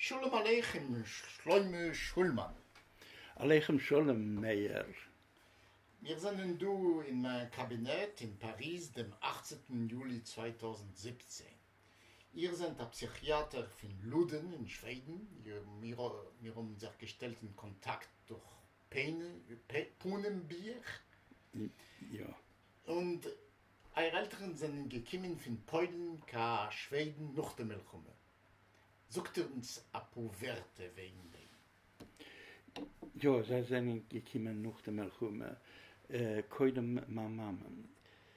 Shalom Aleichem, Shloime Schulman. Aleichem Sholem, Meir. Wir sind du in meinem Kabinett in Paris, dem 18. Juli 2017. Ihr seid der Psychiater von Luden in Schweden. Wir haben uns gestellt in Kontakt durch Punenbier. Ja. Und eure Eltern sind gekommen von Polen, Schweden, nach der Milchumme. Sagt uns ein paar Werte wegen dem. Ja, sie sind gekommen nach der Milchumme. Koidem Mamamen.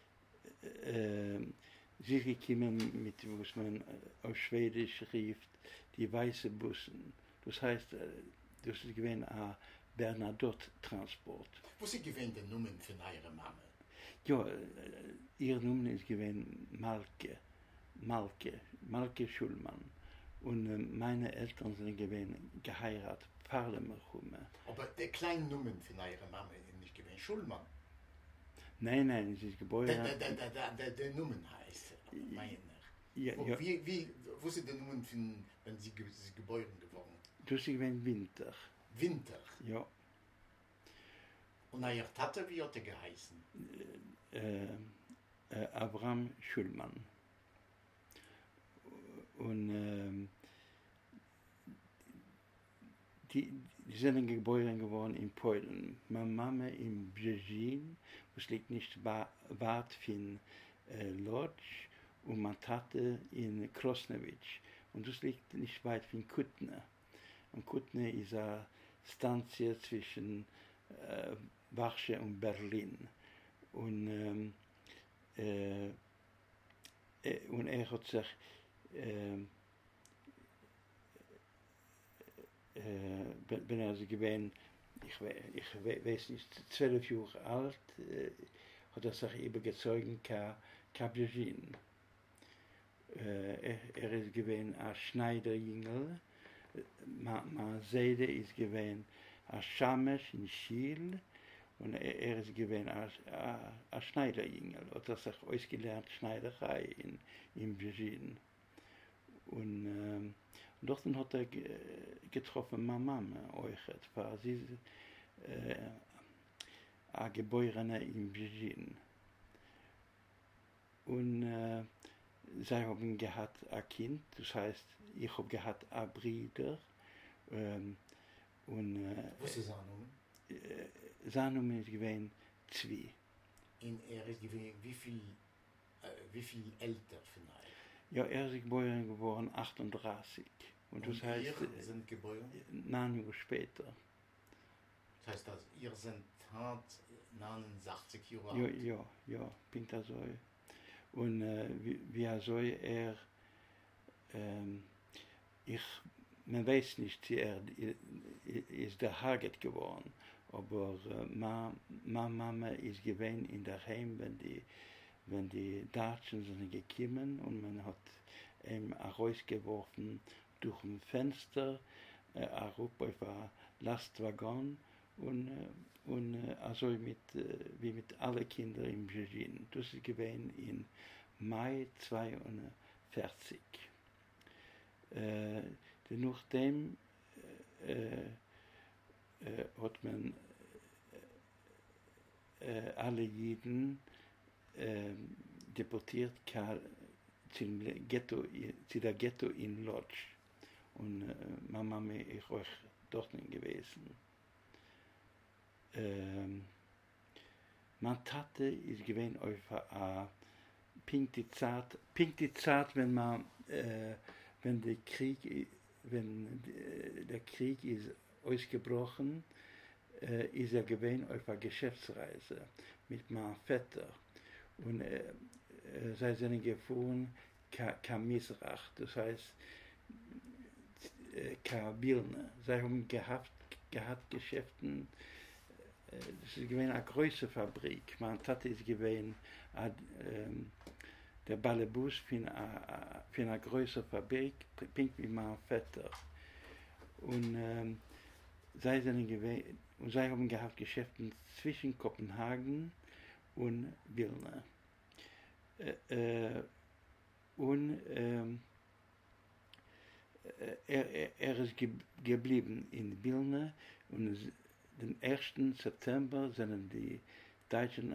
Sie gekommen mit, was man auf Schwedisch rief, die weiße Bussen. Das heißt, das ist gewesen ein Bernadotte-Transport. Was ist gewesen der Nummer von eurer Mama? Ja, ihr Nummer ist gewesen Malke Schulman. Und meine Eltern sind gewesen geheiratet, Parlemerchumme. Aber der kleine Nummer von eurer Mama ist nicht gewesen Schulman. Nein, sie ist geboren. Der Nummer heißt, meine ich. Ja. Wo sind die Nummern von, wenn sie geboren geworden? Das ist gewesen Winter. Winter. Ja. Und euer Tate, wie hat er geheißen? Abraham Schulman. Und die sind geboren geworden in Polen. Meine Mama in Brzezin, was liegt nicht weit von Lodz, und meine Tate in Krosnewitsch. Und das liegt nicht weit von Kutne. Und Kutne ist eine Stanzie zwischen Warschau und Berlin. Und er hat sich bin also gewesen, ich weiß nicht, 12 Jahre alt, hat er sich übergezogen, Brzezin. Er ist gewesen ein Schneiderjüngel, meine Seide ist gewesen ein Schamesch in Schiel, und er ist gewesen ein Schneiderjüngel, hat er sich ausgelernt Schneiderei in Brzezin. Und dort hat er getroffen meine Mama euch, weil sie ist eine Geborene in Brzezin. Und sie haben gehabt ein Kind, das heißt, ich habe gehabt einen Bruder. Was ist seine Nummer? Seine Nummer ist gewesen 2. Und er ist gewesen, wie viel älter von euch? Ja, er ist geboren 38. Und das heißt, ihr sind geboren? 9 Jahre später. Das heißt, dass ihr sind 69 Jahre alt? Ja, bin da so. Und wie er so, man weiß nicht, er ist der Haget geworden, aber meine Mama ist gewesen in der Heim, wenn die Deutschen sind gekommen, und man hat ihn rausgeworfen durch ein Fenster, auf ein Lastwagen, und also wie mit allen Kindern in Brzezin. Das ist gewesen im Mai 1942. Nachdem hat man alle Juden deportiert zu der Ghetto in Lodz. Und meine Mama ist auch dort gewesen. Meine Tate ist gewesen auf eine pinke Zeit, wenn der Krieg ist ausgebrochen, ist er gewesen auf einer Geschäftsreise mit meinem Vater. Und sie sind gefahren Mizrach, das heißt Vilna. Sie haben gehabt Geschäften. Das ist gewesen eine große Fabrik. Meine Tate ist gewesen der Ballebus für eine große Fabrik, pink wie mein Vater. Und sie haben gehabt Geschäfte zwischen Kopenhagen und Vilna. Und er ist geblieben in Wilna und am 1. September sind die Deutschen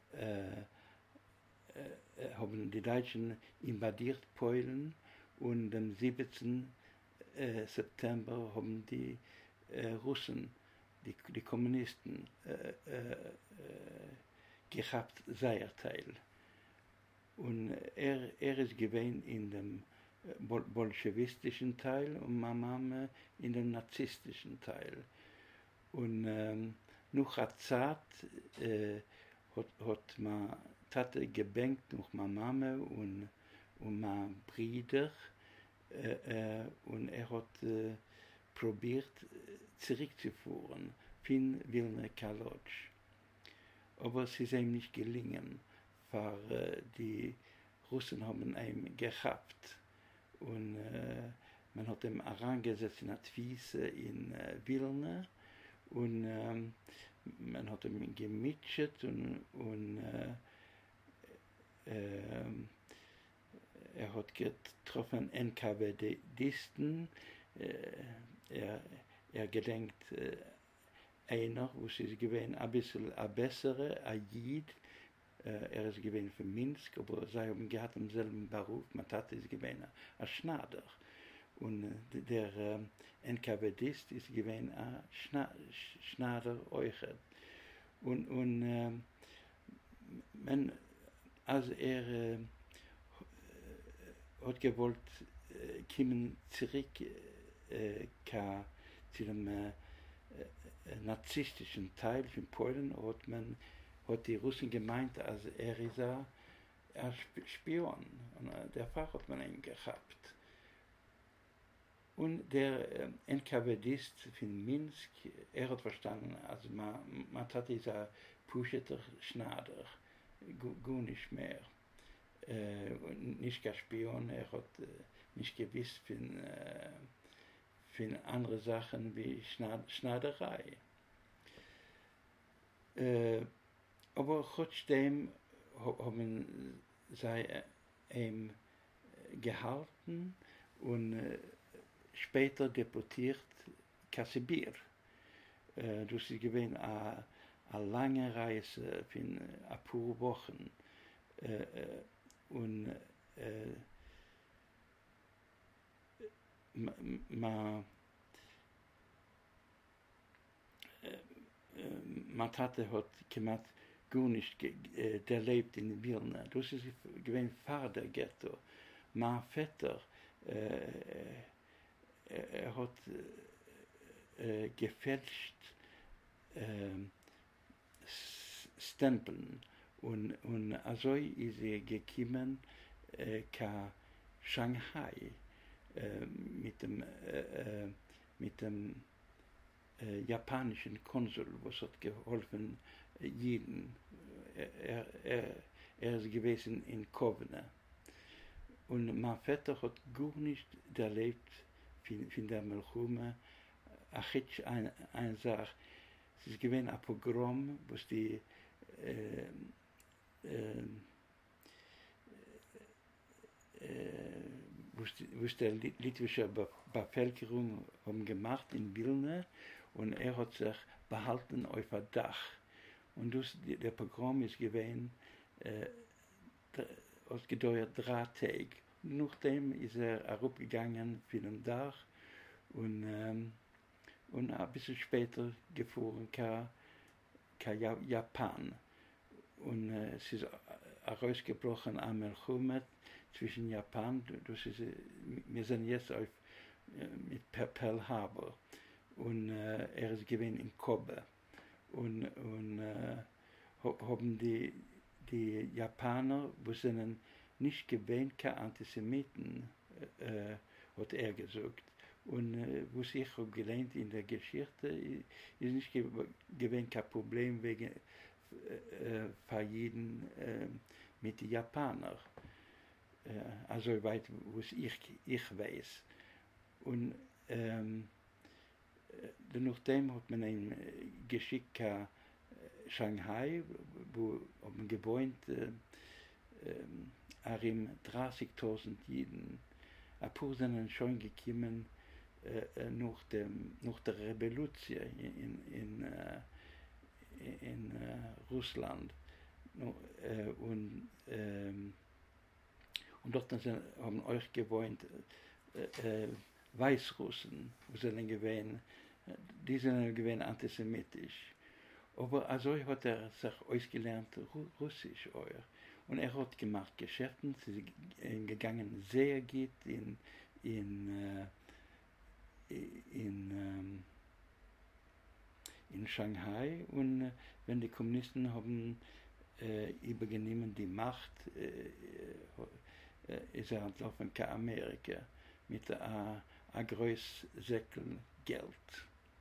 haben die Deutschen invadiert Polen und am 17. September haben die Russen, die Kommunisten, gehabt sein Teil. Und er ist gewesen in dem bolschewistischen Teil und Mama in dem narzisstischen Teil. Und nach der Zeit hat meine Tate gebänkt nach meiner Mama und meinen Brüder und er hat probiert zurückzuführen von Wilna Kalotsch. Aber es ist ihm nicht gelungen, weil die Russen haben ihn gehabt und man hat ihn herangesetzt in Advise in Wilna und man hat ihn gemitscht und er hat getroffen NKWDisten, er gedenkt einer, wo sie gewesen ein bisschen ein besserer, ein Jid, er ist gewesen für Minsk, aber sie haben gehabt im selben Beruf, mein Tate ist gewesen ein Schnader. Und der NKWDist ist gewesen ein Schnader Euchert. Und als er hat gewollt kommen zurück zu dem narzisstischen Teil von Polen, hat die Russen gemeint, als er ist ein Spion. Und der Fall hat man ihn gehabt. Und der NKWDist von Minsk, er hat verstanden, also man hat dieser Puscheter Schnader, gar nicht mehr. Nicht kein Spion, er hat nicht gewusst von anderen Sachen wie Schnaderei. Aber trotzdem haben sie ihn gehalten und später deportiert Kassibir. Das ist gewesen eine lange Reise von ein paar Wochen. Und meine Tate hat gemacht, gar nicht der lebt in Wilna. Das ist gewesen Vaterghetto. Mein Vater, er hat gefälscht Stempeln und also ist er gekommen ka Shanghai mit dem japanischen Konsul, was hat geholfen Jeden. Er ist gewesen in Kovna. Und mein Vater hat gar nicht erlebt von der Melchume. Eine Sache, es ist gewesen ein Pogrom, was die was der litwische Bevölkerung haben gemacht in Wilna und er hat sich behalten auf ein Dach. Und der Pogrom ist gewesen, hat gedauert 3 Tage. Nachdem ist er herabgegangen von dem Dach und ein bisschen später gefahren ka Japan. Und es ist herausgebrochen am Melchumet zwischen Japan, wir sind jetzt mit Pearl Harbor und er ist gewesen in Kobe und haben die Japaner, wo sind nicht gewähnt, keine Antisemiten, hat er gesagt. Und was ich habe gelernt in der Geschichte, ist nicht gewähnt kein Problem wegen jeden mit den Japanern. Also weit, was ich weiß. Und nachdem hat man ihn geschickt nach Shanghai, wo haben gewohnt 30.000 Juden. ein paar sind schon gekommen nach der Revolution in Russland. Und dort haben euch gewohnt Weißrussen, die sind gewesen antisemitisch. Aber also hat sich ausgelernt Russisch euer. Und hat gemacht Geschäfte, sie sind gegangen sehr gut in Shanghai. Und wenn die Kommunisten haben übergenommen die Macht, ist entlaufen nach Amerika mit einem großen Säckel Geld.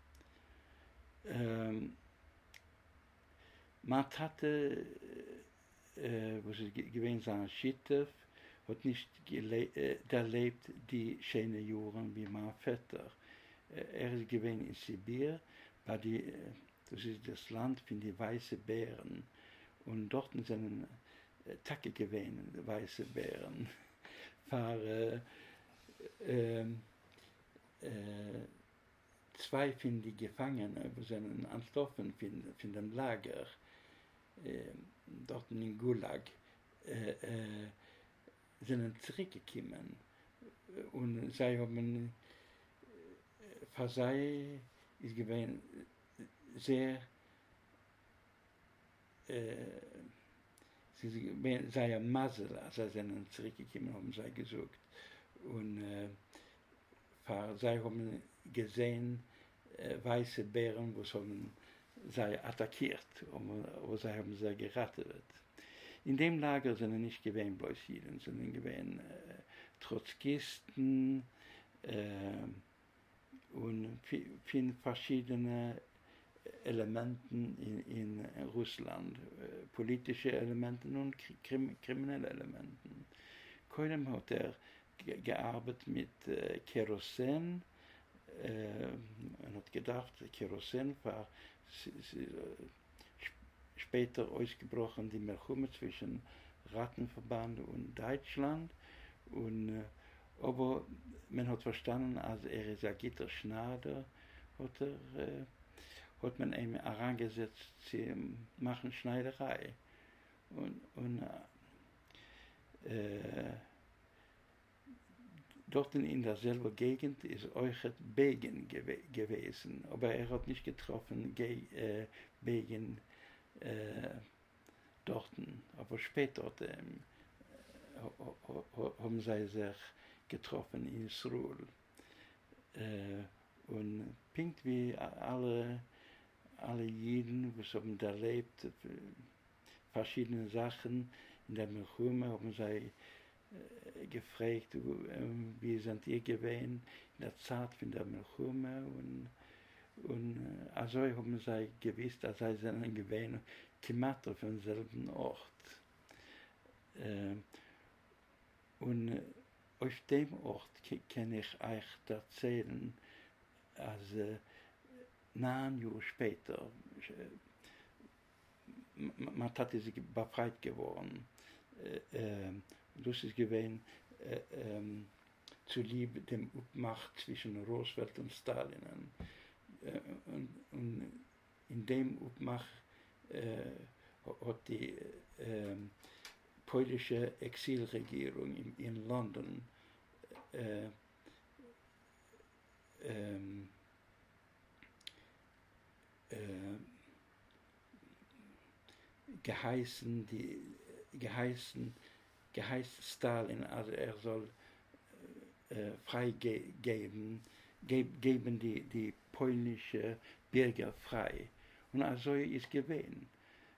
Man hatte, was es gewesen sein Schittef, hat nicht erlebt die schönen Jahre wie mein Vater. Ist gewesen in Sibir, das ist das Land für die weißen Bären. Und dort sind Tacke gewesen, weiße Bären. Zwei von den Gefangenen, die sind entlaufen von dem Lager, dort in Gulag, sind zurückgekommen. Und sie haben, für sie ist gewesen sehr, sie sei ein Masel, als sie sind zurückgekommen, haben sie gesagt. Und sie haben gesehen, weiße Bären, die haben sie attackiert, aber sie haben sie gerettet. In dem Lager sind nicht gewesen bloß Juden, sondern gewesen Trotzkisten und viele verschiedene Elementen in Russland, politische Elementen und kriminelle Elementen. Keinem hat gearbeitet mit Kerosin. Man hat gedacht, Kerosin war später ausgebrochen, die Milchume zwischen Rattenverband und Deutschland. Aber man hat verstanden, als ist ein Gitterschneider, hat man ihm herangesetzt, sie machen Schneiderei. Dort in derselben Gegend ist Euchet Begen gewesen, aber hat nicht getroffen Begen dort. Aber später haben sie sich getroffen in Israel. Und pinkt wie alle Juden, die haben erlebt, verschiedene Sachen in der Milchume, haben sie gefragt, wie sind ihr gewesen in der Zeit von der Milchume und also haben sie gewusst, dass sie sind gewesen Kilometer vom selben Ort. Und auf dem Ort kann ich euch erzählen, als 9 Jahre später, man hatte sich befreit geworden. Das ist gewesen zuliebe dem Macht zwischen Roosevelt und Stalin. Und in dem Macht hat die polnische Exilregierung in London geheißen Stalin, also soll freigeben, geben die polnische Bürger frei. Und also ist gewesen.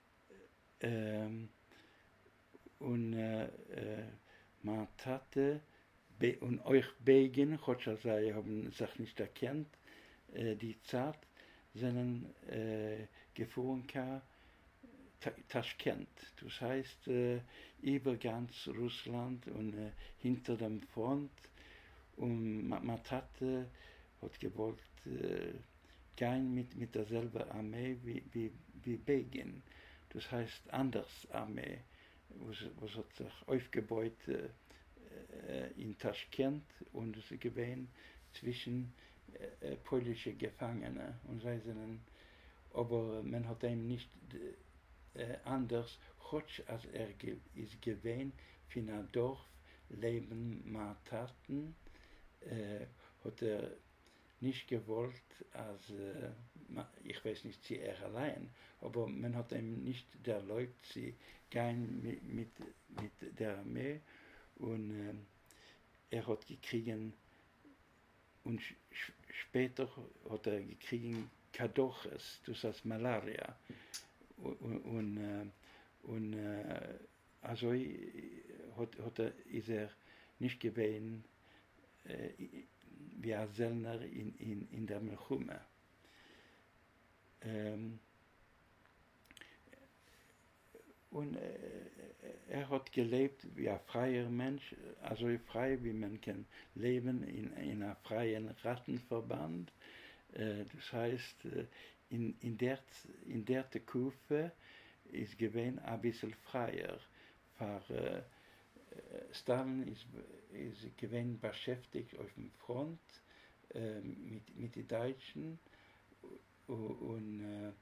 Man hatte, und euch Begen, sie haben sich nicht erkannt, die Zeit, sind gefahren Taschkent, das heißt über ganz Russland und hinter dem Front. Und man hat gewollt gehen mit derselben Armee wie Begin. Das heißt anders Armee, was hat sich aufgebaut in Taschkent und es gewesen zwischen polnische Gefangene und sie sind, aber man hat ihm nicht anders, als ist gewesen für ein Dorf leben Mataten, hat nicht gewollt, als ich weiß nicht, sie allein, aber man hat ihm nicht erlaubt, sie gehen mit der Armee und er hat gekriegen und später hat er gekriegen Kadoches, das heißt Malaria und also ist er nicht gewesen wie ein Sellner in der Melchume. Und er hat gelebt wie ein freier Mensch, also frei wie man kann leben in einem freien Rattenverband. Das heißt, in der Tekufe ist gewesen ein bisschen freier. Für Stalin ist gewesen beschäftigt auf dem Front mit den Deutschen und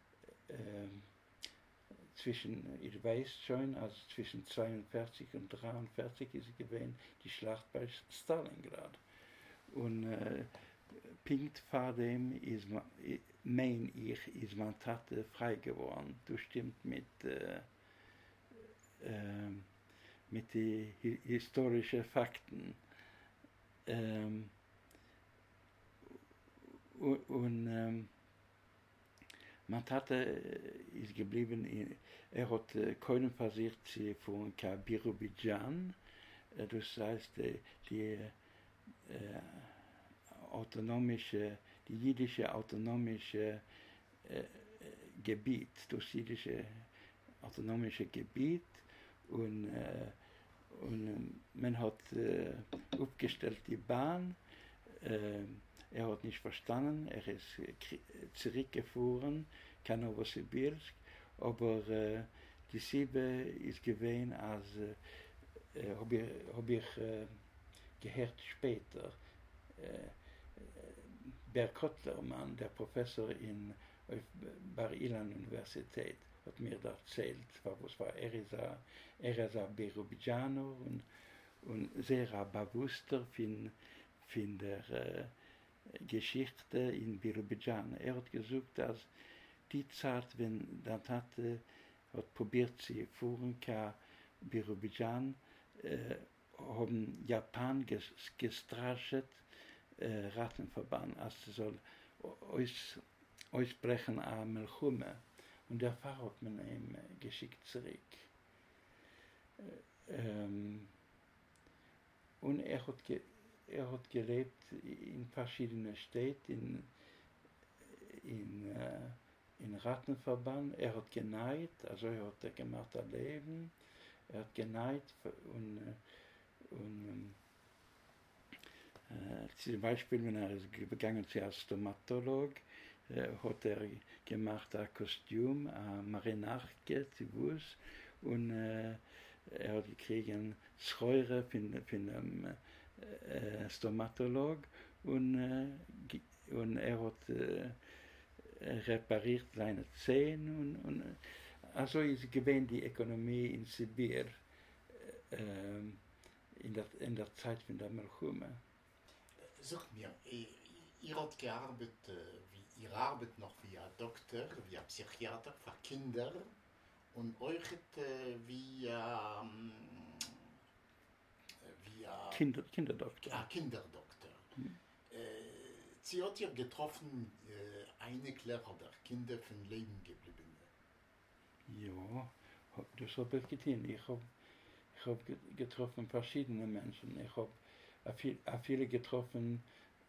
ich weiß schon, also zwischen 42 und 43 ist gewesen die Schlacht bei Stalingrad. Und pinkt vor dem ist mein Tate frei geworden. Du stimmt mit den historischen Fakten. Mein Tate ist geblieben, er hat keinen versucht, sie von Birobidjan, das heißt, die jüdische autonomische Gebiet, das jüdische autonomische Gebiet und man hat aufgestellt die Bahn, er hat nicht verstanden, er ist zurückgefahren, kann Novosibirsk, aber die Siebe ist gewesen, als habe ich gehört später, Berg Kotlermann, der Professor auf Bar Ilan Universität, hat mir das erzählt, er ist ein Birobidjaner und sehr bewusster von der Geschichte in Birobidjan. Er hat gesagt, dass die Zeit, wenn der Tate hat probiert, sie fuhren kann Birobidjan, haben Japan gestrascht, Rattenverband, als sie soll ausbrechen am Melchume. Und der Pfarrer hat man ihm geschickt zurück. Und er hat gelebt in verschiedenen Städten, in Rattenverband. Er hat genäht, also er hat gemacht ein Leben. Er hat genäht und zum Beispiel, wenn er ist gegangen als Stomatolog, hat er gemacht ein Kostüm, ein Marinarke, und er hat gekriegt Schreure von einem Stomatolog und er hat repariert seine Zähne und also ist gewesen die Ökonomie in Sibir in der Zeit von der Melchume. Sag mir, ihr habt gearbeitet, ihr arbeitet noch wie ein Doktor, wie ein Psychiater für Kinder und euch wie ein Kinderdoktor. Kinderdoktor. Sie hat ihr getroffen, einige Lehrer der Kinder von Leben geblieben. Ja, das habe ich getan. Ich habe getroffen verschiedene Menschen. Ich habe viele getroffen,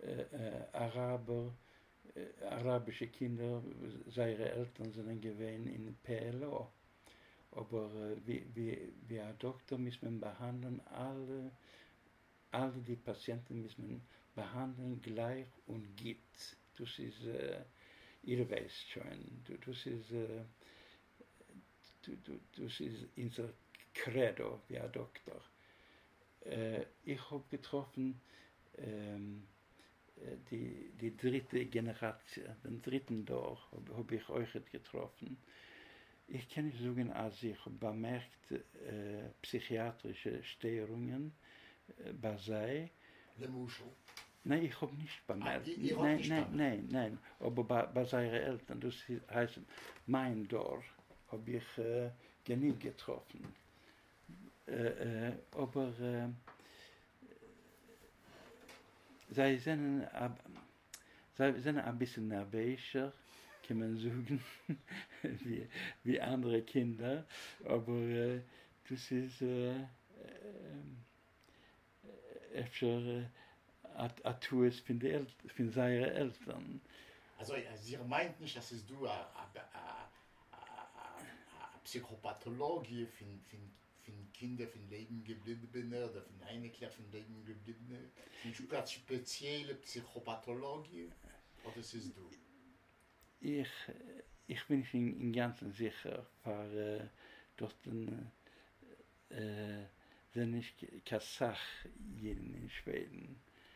arabische Kinder, seine Eltern sind gewesen in PLO. Aber wie ein Doktor muss man behandeln, alle die Patienten muss man behandeln gleich und gibt. Das ist, ihr weißt schon, das ist unser Credo wie ein Doktor. Ich habe getroffen die dritte Generation, den dritten Dorf habe ich euch getroffen. Ich kann nicht sagen, als ich bemerkt psychiatrische Störungen bei sei. Nein, ich habe nicht bemerkt. Nein. Aber bei seinen Eltern, das heißt, mein Dorf, habe ich nie getroffen. Aber sie sind ein bisschen nervöser, kann man sagen, wie andere Kinder. Aber das ist öfter Atues von seinen Eltern. Also sie meint nicht, dass es du eine Psychopathologie von Kinder von Leben gebliebene oder von Einigler von Leben gebliebene, eine spezielle Psychopathologie, oder ist es du? Ich bin nicht im Ganzen sicher, weil dort sind nicht keine Sache in Schweden.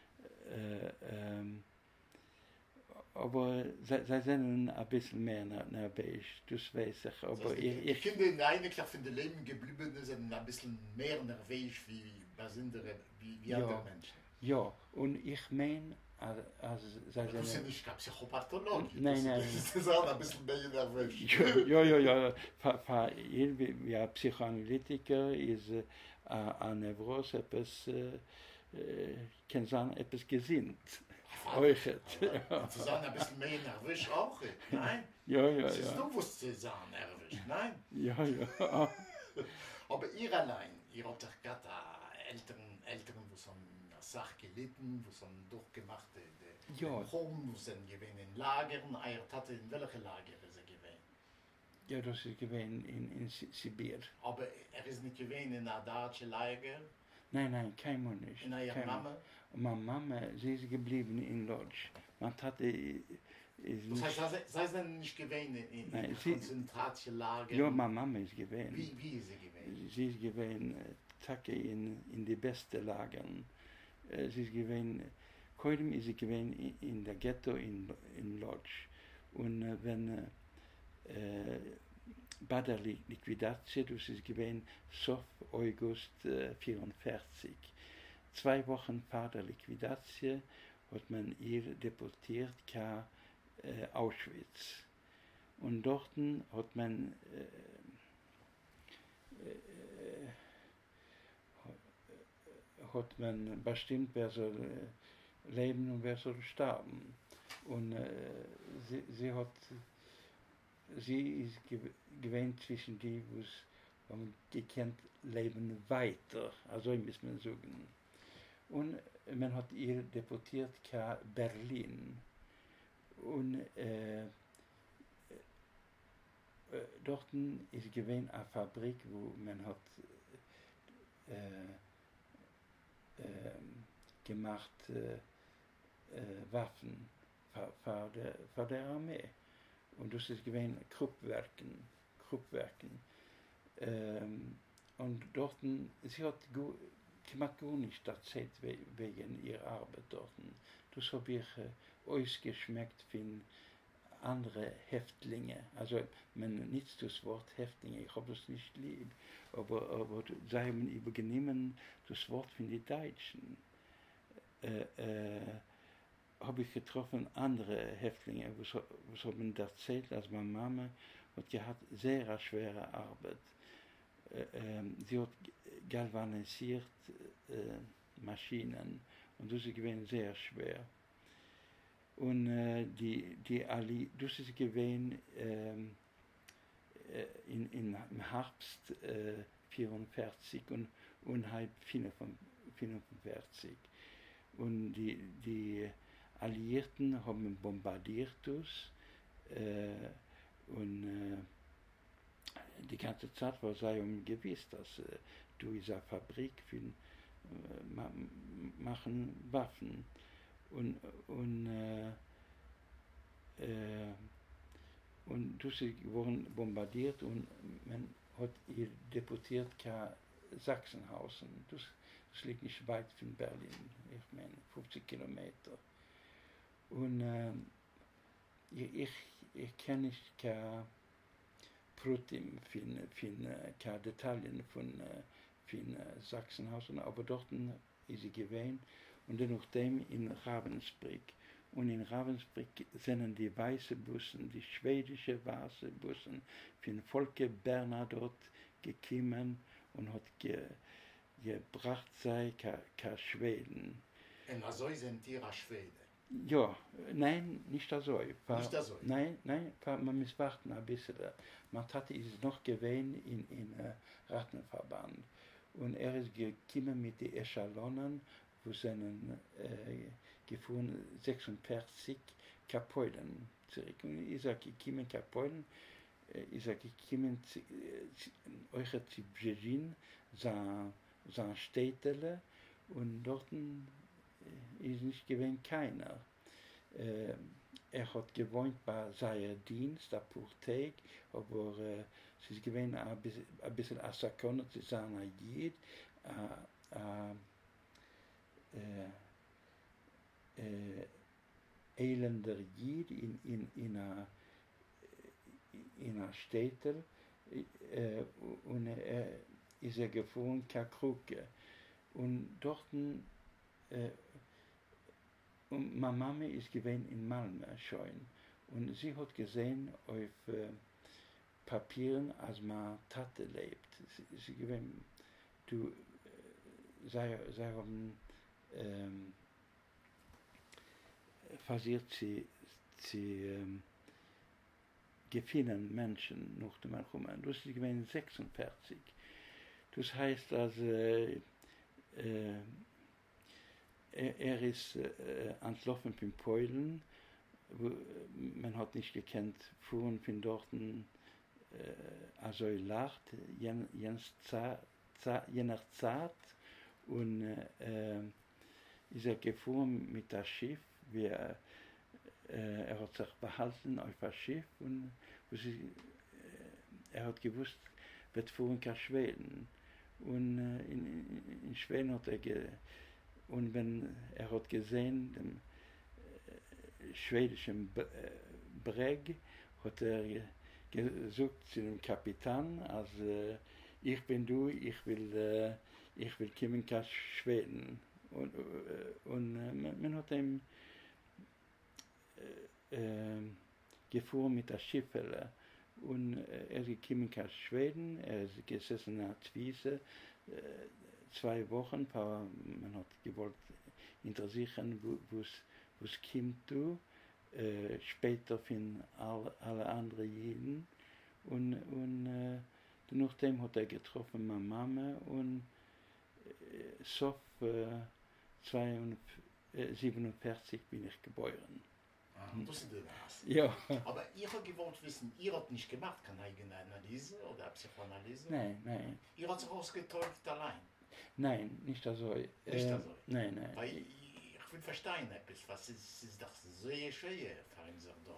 Aber sie sind ein bisschen mehr nervös, das weiß ich. Aber also die Kinder in einer Klasse von den Leben gebliebenen sind ein bisschen mehr nervös wie andere Menschen. Ja, und ich meine, also das ist ja nicht keine Psychopathologie. Nein. Das ist auch ein bisschen mehr nervös. Ja, Psychoanalytiker ist eine Neurose etwas, kann sein, etwas gesinnt. Zu sagen, ein bisschen mehr nervös auch? Nein? Ja. Du wusstest zu sagen, nervös, nein? Ja. Aber ihr allein, ihr habt doch gerade Eltern, die so eine Sache gelitten, die so durchgemacht haben, wo sind gewesen in Lagern, ihr Tate, in welche Lager ist gewesen? Ja, das ist gewesen in Sibir. Aber ist nicht gewesen in einer deutschen Lager? Nein, kein Mann nicht. In ihrer Mama? Meine Mama, sie ist geblieben in Lodz. Meine Tate ist nicht... Das heißt, sie sind nicht gewesen in Konzentrationslager? Ja, meine Mama ist gewesen. Wie ist sie gewesen? Sie ist gewesen, Tage in die besten Lagern. Sie ist gewesen, heute ist sie gewesen in der Ghetto in Lodz. Und wenn bei der Liquidation, das ist gewesen, Sof August 1944. 2 Wochen vor der Liquidation hat man ihr deportiert nach Auschwitz. Und dort hat man bestimmt, wer soll leben und wer soll sterben. Und sie ist gewähnt zwischen die, wo man gekannt leben weiter, also muss man sagen. Und man hat ihr deportiert nach Berlin. Und dort ist gewähnt eine Fabrik, wo man hat gemacht Waffen für der Armee. Und das ist gewesen Kruppwerken. Und dort, sie hat gemacht gar nicht erzählt wegen ihrer Arbeit dort. Das habe ich ausgeschmeckt von anderen Häftlinge. Also, man nutzt das Wort Häftlinge, ich habe das nicht lieb. Aber sie haben übergenommen das Wort von den Deutschen. Habe ich getroffen andere Häftlinge, was haben erzählt, als meine Mama hat gehabt sehr schwere Arbeit. Sie hat galvanisiert Maschinen und das ist gewesen sehr schwer. Und das ist gewesen im Herbst 1944 und halb 1945. Und die Alliierten haben bombardiert das und die ganze Zeit war sie gewiss, dass du dieser Fabrik für machen Waffen und das wurden bombardiert und man hat ihr deportiert nach Sachsenhausen. Das Das liegt nicht weit von Berlin, ich meine 50 Kilometer. Und ich kenne nicht keine Prutim keine Details von Sachsenhausen, aber dort ist sie gewesen und dann nachdem in Ravensbrück. Und in Ravensbrück sind die weißen Bussen, die schwedische weiße Bussen von Volker Berner dort gekommen und hat gebracht sei kein Schweden. Und also sind die Schweden? Ja, nein, nicht so. Nicht so? Nein, man muss warten ein bisschen. Man hatte es noch gewesen in Rattenverband. Und ist gekommen mit den Echalonen, wo sind gefunden 46 Kapellen zurück. Und ich sage, gekommen Kapellen, ich sage, gekommen euch zu Bjezin, sein Städtele, und dort ist nicht gewesen keiner. Hat gewohnt bei seinem Dienst, der Apotheke, aber es ist gewesen ein bisschen Asakon zu sein, Jid, elender Jid in einer Städte, und ist gefunden, keine Kruke. Und dort und meine Mama ist gewesen in Malmö schon und sie hat gesehen auf Papieren, als meine Tate lebt. Sie gewesen, sie haben versucht, sie gefunden Menschen nach dem Alkohol. Das ist gewesen 46. Das heißt, also er ist entlaufen von Polen, man hat nicht gekannt, fuhren von dort also lacht, je nach Zeit, und ist er gefahren mit das Schiff, er hat sich behalten auf das Schiff, und er hat gewusst, wird fuhren kein Schweden. Und in Schweden hat und wenn er hat gesehen, den schwedischen Breg, hat er gesagt zu dem Kapitän, also ich bin du, ich will kommen nach Schweden. Und man hat ihm gefahren mit der Schiffele. Und er ist gekommen nach Schweden, er ist gesessen in der Wiese, 2 Wochen, man hat gewollt interessieren, wo es kommt du, später von alle anderen Jeden. Und nachdem hat er getroffen meine Mama, und so 47 bin ich geboren. Das das. Ja. Aber ihr habt gewollt wissen, ihr habt nicht gemacht, keine eigene Analyse oder Psychoanalyse? Nein. Ihr habt sich ausgetäuscht allein? Nein, nicht so. Nicht so? Nein. Weil ich will verstehen etwas, was ist doch sehr schwer für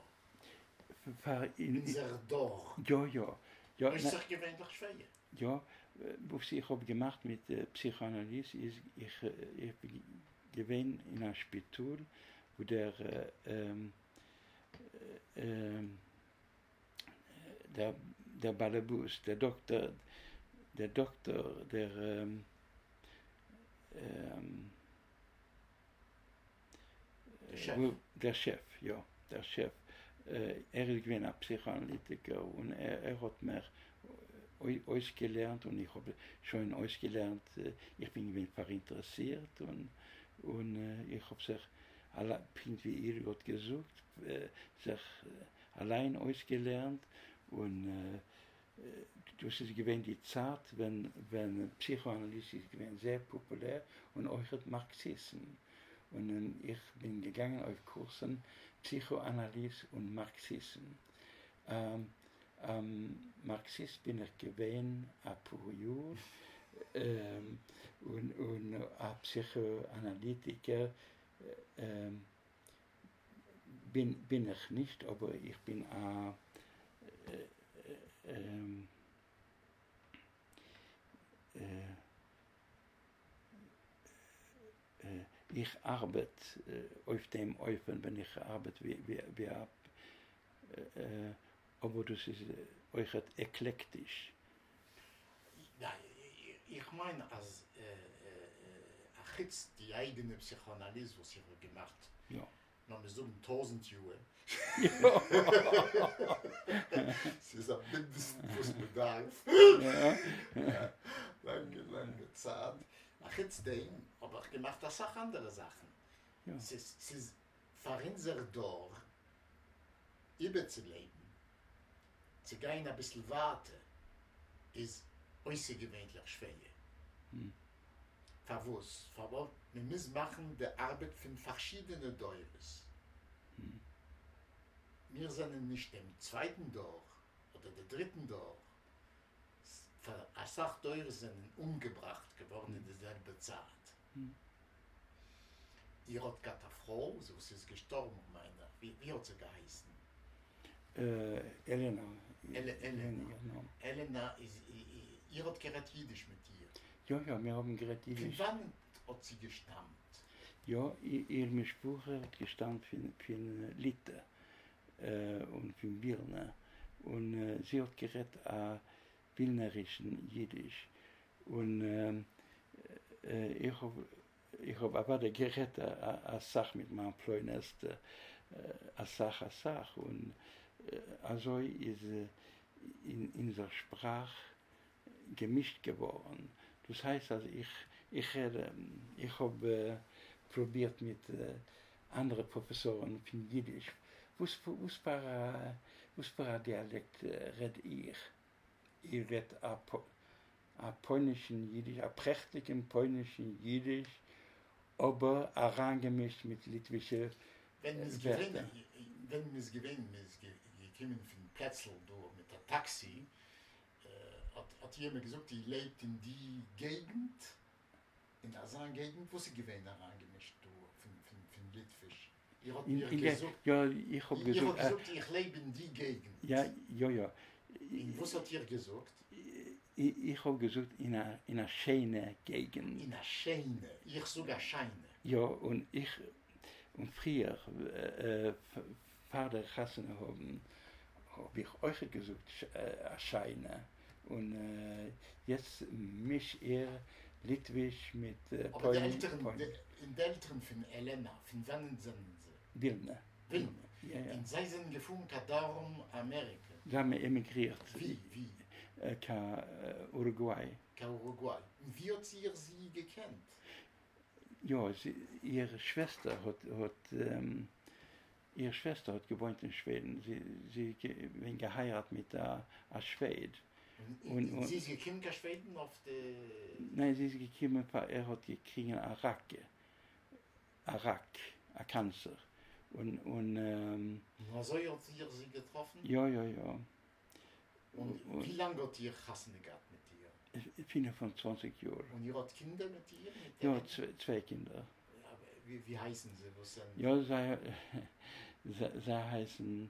unser Dorf. Ja. Ist doch gewöhnlich schwer. Ja, was ich habe gemacht mit Psychoanalyse ist, ich bin gewesen in einem Spital, wo der Balabus, der Doktor, der Chef, er ist gewesen ein Psychoanalytiker, und er hat mir ausgelernt, und ich habe schon ausgelernt, ich bin gewesen verinteressiert, und ich habe sich wie ihr hat gesucht, sich allein ausgelernt, und das ist gewesen die Zeit, wenn Psychoanalyse ist gewesen sehr populär, und auch Marxismus. Und ich bin gegangen auf Kursen Psychoanalyse und Marxismus. Marxist bin ich gewesen ein paar Jahre, und ein Psychoanalytiker bin ich nicht, aber ich bin ich arbeite auf dem Öfen, wenn ich arbeite wie aber das ist euch eklektisch. Ja, ich meine, als jetzt die eigene Psychoanalyse, was sie gemacht hat, Ja. noch so 1000 Jahre. Ja. Es ist am mindesten, was man darf. Ja. Ja, lange Zeit. Ach, jetzt den, aber ich gemacht das auch andere Sachen. Ja. Es ist für unser Dorf überzuleben, zu gehen ein bisschen warten, ist außergewöhnlich schwer. Hm. Für was? Wir müssen machen die Arbeit von verschiedenen Dörfern. Hm. Wir sind nicht im zweiten Dorf oder der dritten Dorf. Als Sachdeuer sind umgebracht geworden in derselben Zeit. Hm. Ihr habt gerade eine Frau, so ist es gestorben, meine. Wie hat sie geheißen? Elena. Elena. Genau. Elena, ihr habt gerade Jiddisch mit ihr. Ja, wir haben gerade Von Jiddisch. wann hat sie gestammt? Ja, ihre Sprache hat gestammt von Litte und von Wilna. Und sie hat geredet wilnerischen Jiddisch. Und ich habe aber geredet eine Sache mit meinem Pleunest, eine Sache. Und also ist in unserer Sprache gemischt geworden. Das heißt, also ich habe probiert mit anderen Professoren von Jiddisch. Was für ein Dialekt red ich? Ich rede ein polnischen Jiddisch, ein prächtigen polnischen Jiddisch, aber angemischt mit litwischen Wörtern. Wenn wir es gewinnen, wir kommen von Plätzl mit der Taxi, hat jemand gesagt, die lebt in die Gegend, in der Gegend, wo sie gewinnen angemischt von Litwisch. Ihr habt mir gesagt, ja, ich habe gesagt, ich lebe in die Gegend. Ja. Und was hat ihr gesagt? Ich habe gesagt, in einer schönen Gegend. In einer schönen, ich sogar scheine. Ja, und früher, Vater Hassen habe ich euch gesagt, scheine. Und jetzt mischt Litwisch mit Aber die Eltern von Elena, von wann sind sie? Wilna. Ja. Und sie sind gefunden, darum Amerika. Sie haben emigriert. Wie? Uruguay. Uruguay. Und wie hat sie gekannt? Ja, ihre Schwester hat gewohnt in Schweden. Sie war geheiratet mit einer Schwede. Und sie ist gekommen nach Schweden auf die... Nein, sie ist gekommen, hat gekriegt ein Cancer. Und so hat sie getroffen? Ja. Und wie lange hat ihr Hassen gehabt mit ihr? 25 Jahre. Und ihr habt Kinder mit ihr? Ja, zwei Kinder. Ja, wie heißen sie? Was sind ja, sie heißen,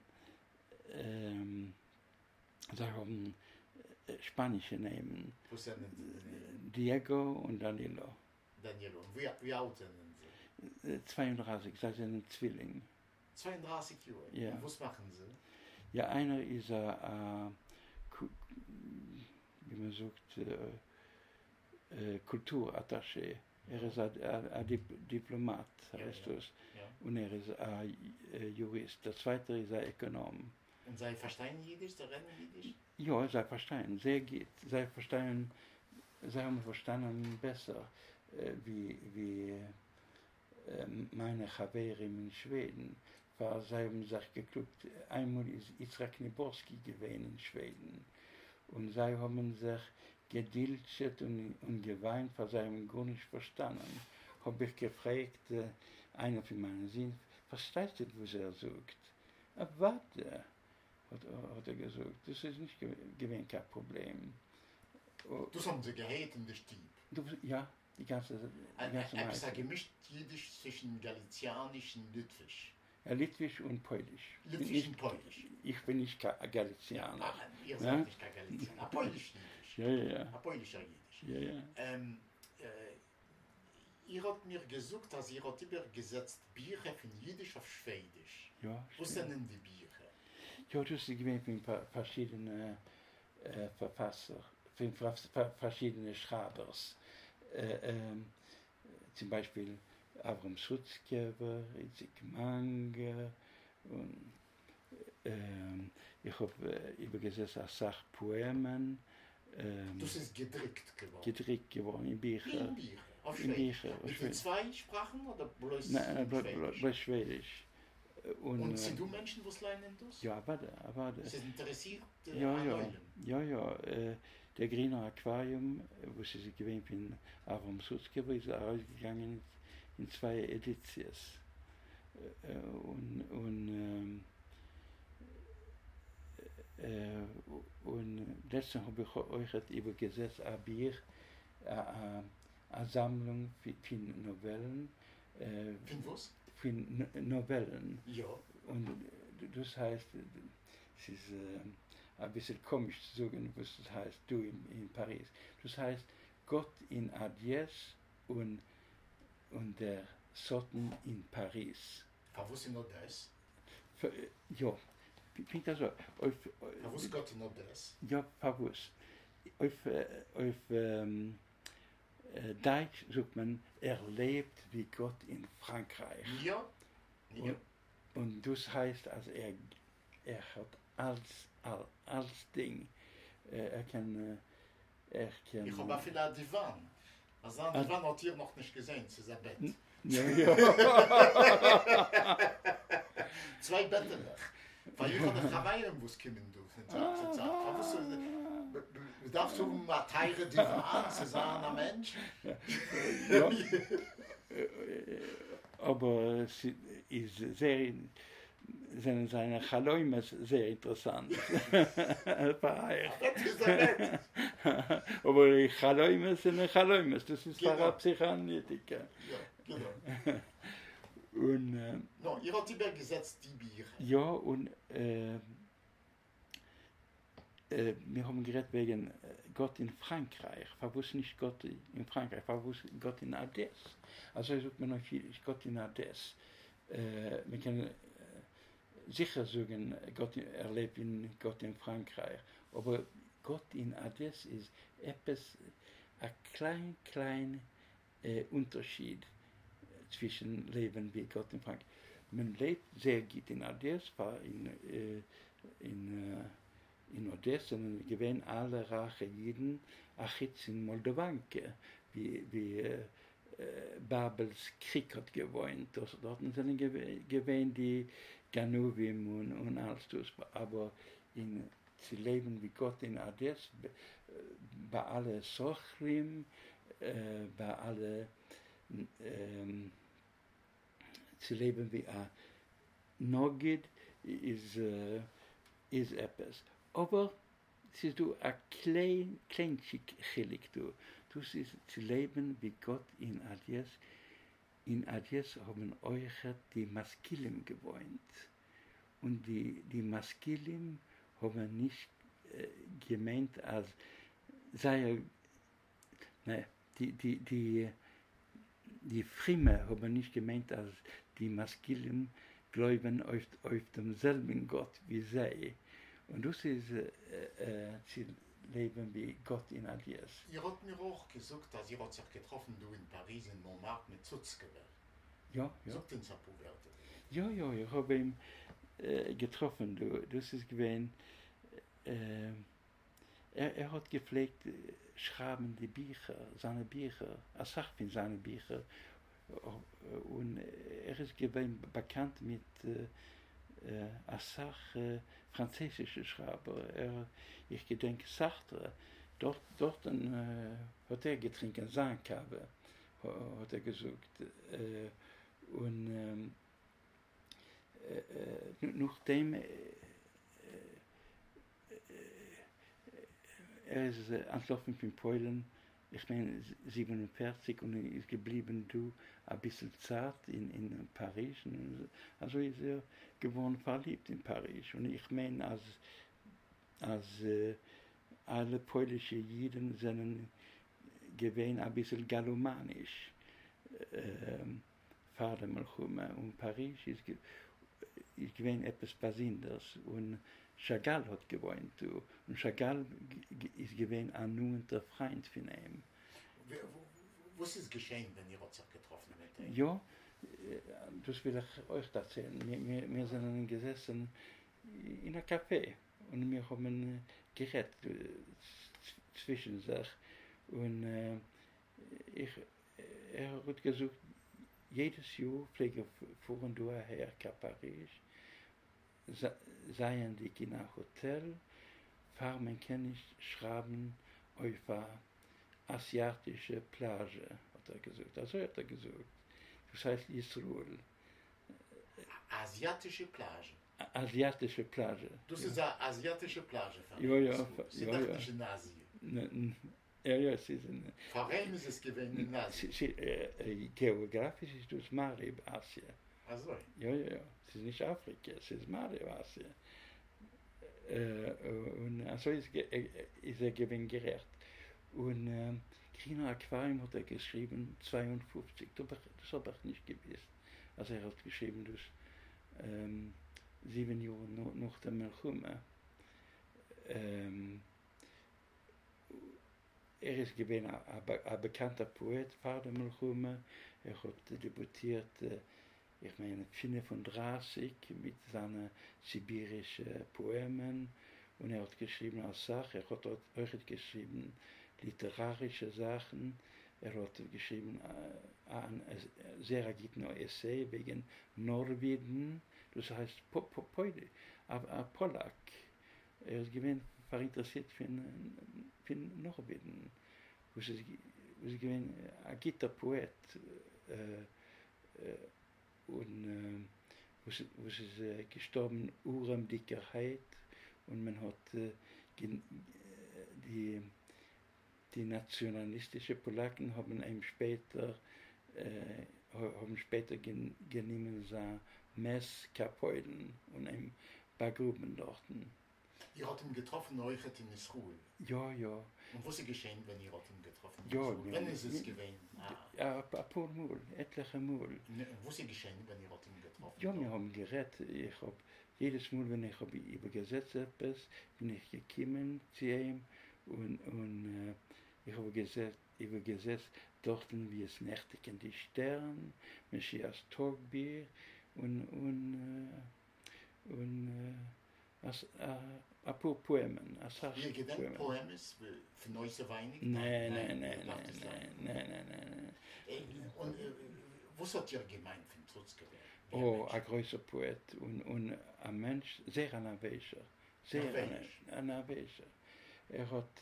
sie haben spanische Namen. Was sind sie? Diego und Danilo. Danilo. Und wie alt sind sie? 32, sie sind Zwilling. 32 Jahre? Ja. Und was machen sie? Ja, einer ist wie man sagt, Kulturattaché. Ist ein Diplomat, heißt das. Ja. Und ist ein Jurist. Der zweite ist ein Ökonom. Und sie verstehen Jiddisch, sie reden Jiddisch? Ja, sie verstehen sehr gut. Sie haben verstanden besser, wie meine Chaverim in Schweden. Weil sie haben sich geguckt, einmal ist Yitzhak Niborski gewesen in Schweden. Und sie haben sich gedildet und geweint, weil sie haben gar nicht verstanden. Habe ich gefragt, einer von meinen Söhnen, verstehst du, was er sagt? Warte, hat er gesagt, das ist nicht gewesen kein Problem. Das haben sie gehört in der Stieb. Ja, die ganze Etwas ein gemischt Jiddisch zwischen Galizianisch und Litwisch. Ja, Litwisch und Polnisch. Litwisch und Polnisch. Ich bin nicht Galizianer. Ihr seid nicht kein Galizianer. Ein Polnisch Jiddisch. Ja. Ein polnischer Jiddisch. Ja. ihr habt mir gesagt, dass ihr habt übergesetzt Bücher von Jiddisch auf Schwedisch. Ja, Was sind denn die Bücher? ja, das ist gewesen von verschiedene Verfasser, von verschiedene Schreibers. Zum Beispiel Avram Sutzkever, Itzik Mange und ich habe übergesetzt als Sachpoemen. Das ist gedruckt geworden. Gedruckt geworden in Bücher. In Bücher, auf In Schwedisch. Bücher, auf Mit den Schwedisch. 2 Sprachen oder bloß Nein, Schwedisch? bloß Schwedisch. Und sind du Menschen, was lernen das? Ja, aber Das ist interessiert ja, der Grüner Aquarium, wo sie sich gewöhnt in Avram Sutzkever, ist ausgegangen in 2 Editions. Und letztens habe ich euch übergesetzt, ein Bier, eine Sammlung für Novellen. Für was? Für Novellen. Ja. Und das heißt, es ist ein bisschen komisch zu sagen, was das heißt, du in Paris. Das heißt, Gott in Adies und der Sotten in Paris. Was ist noch das? Ja, ich finde das so. Was ist Gott noch das? Ja, Pavus. Auf Deutsch sagt man, er lebt wie Gott in Frankreich. Ja. Und das heißt, also er hat alles Ding. Er kann. Ich habe auch viel an Divan. Also an Divan hat ihr noch nicht gesehen, es ist ein Bett. Ja. 2 Betten. Weil ich habe Chawaiian, wo es kommen darf. Du darfst um eine Teile Divan zu sein, ein Mensch. Ja. Aber es ist seine Chaloimes sehr interessant. Aber Chaloimes sind Chaloimes, das ist für eine Psychoanalytiker. Ja, genau. Und, no, ihr habt übergesetzt die Bücher. Ja, und wir haben geredet wegen Gott in Frankreich. Verwusst nicht Gott in Frankreich, verwusst Gott in Ades. Also ich suche mir noch viel Gott in Ades. Wir können sicher sagen, Gott erlebt in Gott in Frankreich. Aber Gott in Ades ist etwas, ein klein Unterschied zwischen Leben wie Gott in Frankreich. Man lebt sehr gut in Ades, war in Odessa, und gewähnen alle reiche Jiden, auch jetzt in Moldowanke, wie Babels Krieg hat gewohnt. Dort sind gewähnt die Ganuvim und alles das. Aber zu leben wie Gott in Ades, bei alle Sochrim, bei alle zu leben wie ein Nogid ist etwas. Aber es ist ein kleinschig Chilik. Das ist zu leben wie Gott in Ades. In Ades haben euch die Maskilim gewohnt. Und die Maskilim haben nicht gemeint, als sei die Frimme haben nicht gemeint, als die Maskilim glauben auf demselben Gott wie sie. Und das ist zu leben wie Gott in Ades. Ihr habt mir auch gesagt, dass ihr euch getroffen du in Paris, in Montmartre, mit Sutzkever. Ja. Sagt den Zapu-Werte. Ja, ich habe ihn getroffen. Das ist gewesen, er hat gepflegt, schreiben die Bücher, seine Bücher, er sagt in seine Bücher. Und er ist gewesen bekannt mit französische Schreiber. Ich gedenke Sartre. Dort hat er getrinken Sandkabe, hat er gesagt. Und nachdem er ist entlaufen von Polen, ich meine 47, und er ist geblieben ein bisschen Zeit in Paris. Also ist er geworden verliebt in Paris. Und ich meine, als alle polnische Juden sind gewesen ein bisschen galomanisch. Vater Melchume und Paris ist gewesen etwas Besonderes und Chagall hat gewohnt und Chagall ist gewesen ein nuenter Freund von ihm. Was ist geschehen, wenn ihr euch getroffen habt? Ja, das will ich euch erzählen. Wir sind gesessen in einem Café und wir haben geredet zwischen sich und er hat gesagt, jedes Jahr pflege fuhren daher nach Paris, seien die in ein Hotel, farmen kann ich schreiben auf eine asiatische Plage, hat er gesagt. Also hat er gesagt. Das heißt Israel. Asiatische Plage? Asiatische Plage. Das ist eine asiatische Plage. Ja. Sie dachten nicht in Asien. Ja, es ist ein... Vor allem ist es gewesen in Asien. Geografisch ist das Marib Asien. Also. Ja. Es ist nicht Afrika, es ist Marib Asien. Und also ist er gewinn gerecht. Und Grüner Aquarium hat er geschrieben, 52. Das habe ich nicht gewusst. Also er hat geschrieben, das 7 Jahre nach der Melchume. Er ist gewesen ein bekannter Poet, Vater Melchume. Er hat debütiert, ich meine, 35 mit seinen sibirischen Poemen. Und er hat geschrieben als Sache, er hat auch geschrieben literarische Sachen. Er hat geschrieben ein sehr gutes Essay wegen Norwegen, das heißt Polak. Er ist gewesen verinteressiert für Norwegen. Was ist gewesen ein guter Poet und was ist gestorben Uremdickerheit und man hat die nationalistischen Polaken haben ihm später genommen sein Mess Kapeulen und ein paar Gruben dort. Ihr habt ihn getroffen, euch in Israel? Ja. Und was ist geschehen, wenn ihr ihn getroffen habt? Ja, wenn ist es gewesen? Ja, ein paar Mal, etliche Mal. Was ist geschehen, wenn ihr ihn getroffen habt? Ja, wir haben geredet. Jedes Mal, wenn ich übergesetzt etwas, bin ich gekommen zu ihm und ich habe übergesetzt, dort wie es nächtig in die Sterne, Messias Togbier und ein paar Poemen. Ihr gedenkt Poemen für neue Weinig? Nein. Und was hat ihr gemeint von Trutzgewehr? Ein großer Poet und ein Mensch, sehr anarbeischer. Er hat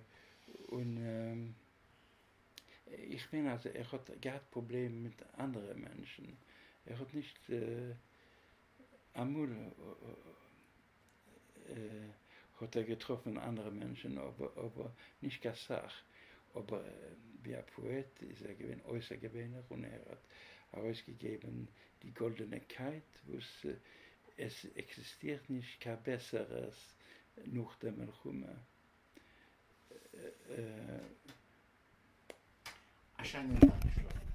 ich meine, also er hat gehabt Probleme mit anderen Menschen. Er hat nicht einmal hat er getroffen andere Menschen, aber nicht gesagt. Aber wie ein Poet ist er gewesen, äußerst gewesen und er hat herausgegeben die goldene Kite, wo es existiert nicht kein besseres nach der Melchume. Erscheinen Dankeschön.